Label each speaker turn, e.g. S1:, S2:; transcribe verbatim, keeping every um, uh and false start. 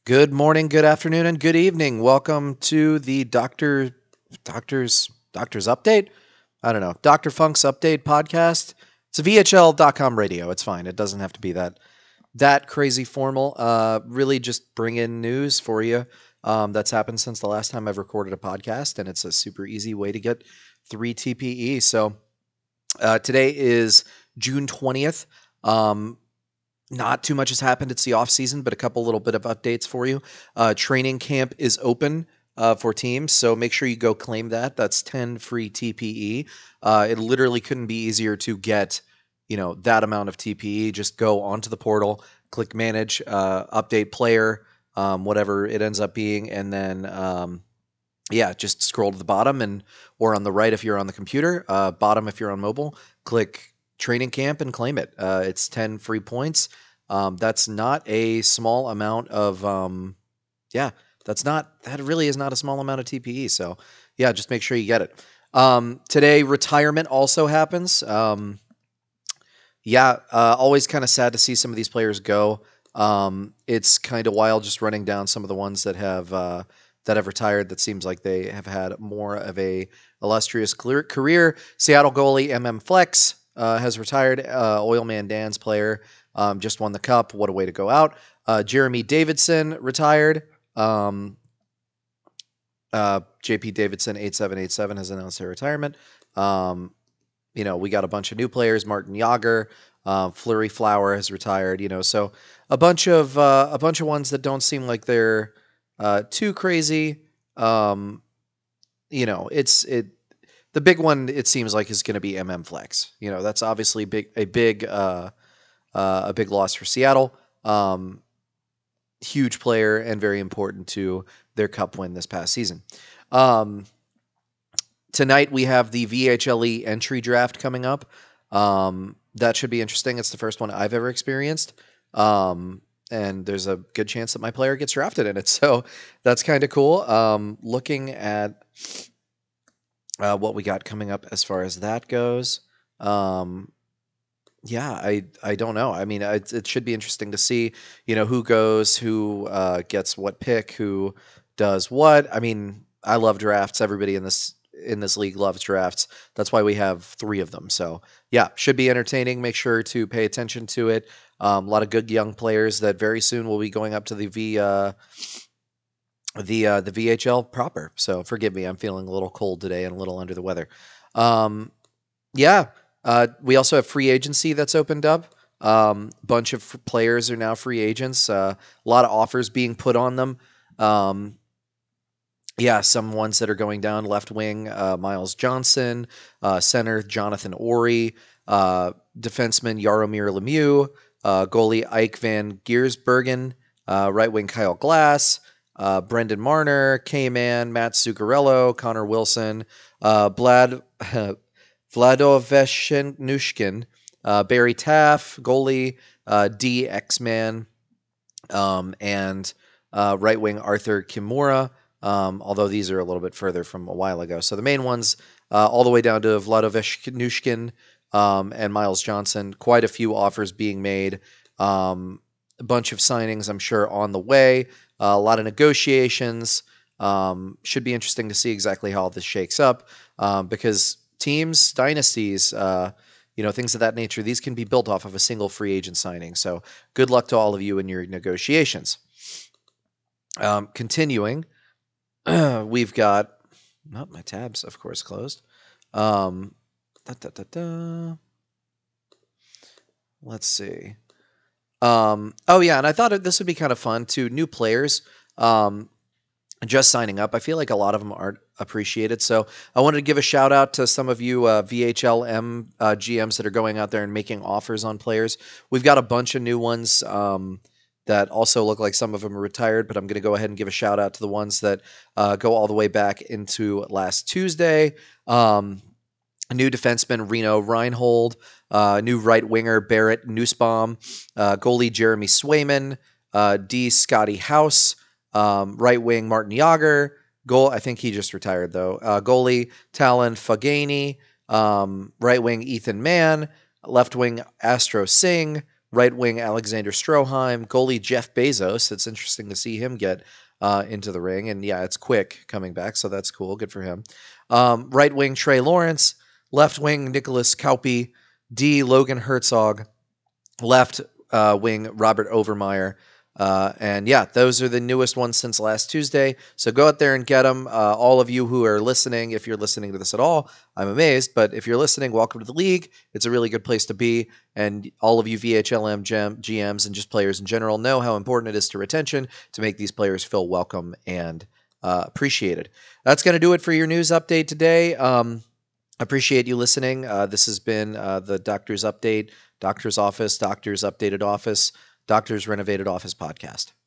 S1: Good morning, good afternoon, and good evening. Welcome to the Doctor Doctor's Doctor's Update. I don't know, Doctor Funk's Update podcast. It's a V H L dot com radio. It's fine. It doesn't have to be that that crazy formal. Uh, really, just bring in news for you. Um, that's happened since the last time I've recorded a podcast, and it's a super easy way to get three T P E. So uh, today is June twentieth. Um, not too much has happened. It's the off season, but a couple little bit of updates for you. Uh, training camp is open uh, for teams, so make sure you go claim that. That's ten free T P E. Uh, it literally couldn't be easier to get, you know, that amount of T P E. Just go onto the portal, click manage, uh, update player, um, whatever it ends up being, and then um, yeah, just scroll to the bottom and or on the right if you're on the computer, uh, bottom if you're on mobile, click training camp and claim it. Uh, it's ten free points. Um, that's not a small amount of um, yeah, that's not that really is not a small amount of T P E. So yeah, just make sure you get it. Um, today retirement also happens. Um, yeah, uh, always kind of sad to see some of these players go. Um, it's kind of wild just running down some of the ones that have uh, that have retired. That seems like they have had more of a illustrious clear- career. Seattle goalie M M Flex uh, has retired. Uh, Oilman Dan's player um, just won the cup. What a way to go out. Uh, Jeremy Davidson retired. Um, uh, J P Davidson eight seven eight seven has announced their retirement. Um, you know, we got a bunch of new players. Martin Yager, uh, Flurry Flower has retired. You know, so a bunch of uh, a bunch of ones that don't seem like they're uh, too crazy. Um, you know, it's it. The big one it seems like is going to be M M Flex. You know, that's obviously big a big uh, uh, a big loss for Seattle. Um, Huge player and very important to their cup win this past season. Um, Tonight we have the V H L E entry draft coming up. Um, that should be interesting. It's the first one I've ever experienced. Um, and there's a good chance that my player gets drafted in it. So that's kind of cool. Um, looking at uh, what we got coming up as far as that goes. Um, yeah, I I don't know. I mean, it, it should be interesting to see, you know, who goes, who uh, gets what pick, who does what. I mean, I love drafts. Everybody in this in this league loves drafts. That's why we have three of them. So yeah, should be entertaining. Make sure to pay attention to it. Um, a lot of good young players that very soon will be going up to the V uh, the uh, the V H L proper. So forgive me, I'm feeling a little cold today and a little under the weather. Um, yeah. Uh, we also have free agency that's opened up. Um, bunch of f- players are now free agents. Uh, a lot of offers being put on them. Um, yeah, some ones that are going down left wing, uh, Miles Johnson, uh, center Jonathan Ori, uh, defenseman Yaromir Lemieux, uh, goalie Ike Van Giersbergen, uh, right wing Kyle Glass, uh, Brendan Marner, K-Man, Matt Zuccarello, Connor Wilson, uh, Vlad Vladoveshenushkin, uh, Barry Taff, goalie uh, D X-Man, um, and uh, right wing Arthur Kimura. Um, although these are a little bit further from a while ago. So the main ones, uh, all the way down to Vladoveshnushkin um, and Miles Johnson. Quite a few offers being made. Um, a bunch of signings, I'm sure, on the way. Uh, a lot of negotiations. Um, should be interesting to see exactly how all this shakes up um, because teams, dynasties, uh, you know, things of that nature, these can be built off of a single free agent signing. So good luck to all of you in your negotiations. Um, continuing, we've got oh, my tabs, of course, closed. Um, da, da, da, da. Let's see. Um, oh yeah, and I thought this would be kind of fun too. New players um, just signing up. I feel like a lot of them aren't appreciated. So I wanted to give a shout out to some of you uh, V H L M uh, G Ms that are going out there and making offers on players. We've got a bunch of new ones. Um, that also look like some of them are retired, but I'm going to go ahead and give a shout out to the ones that uh, go all the way back into last Tuesday. Um, a new defenseman, Reno Reinhold, uh, new right winger, Barrett Nussbaum, uh, goalie, Jeremy Swayman, uh, D. Scotty House, um, right wing, Martin Yager, goal, I think he just retired though, uh, goalie, Talon Fagani, um, right wing, Ethan Mann, left wing, Astro Singh, right wing Alexander Stroheim, goalie Jeff Bezos. It's interesting to see him get uh, into the ring. And yeah, it's quick coming back, so that's cool. Good for him. Um, right wing Trey Lawrence, left wing Nicholas Kauppi, D Logan Herzog, left uh, wing Robert Overmeyer. Uh, and yeah, those are the newest ones since last Tuesday. So go out there and get them. Uh, all of you who are listening, if you're listening to this at all, I'm amazed. But if you're listening, welcome to the league. It's a really good place to be. And all of you V H L M G Ms and just players in general know how important it is to retention to make these players feel welcome and uh, appreciated. That's going to do it for your news update today. Um, appreciate you listening. Uh, this has been uh, the Doctor's Update, Doctor's Office, Doctor's Updated Office, Doctor's Renovated Office podcast.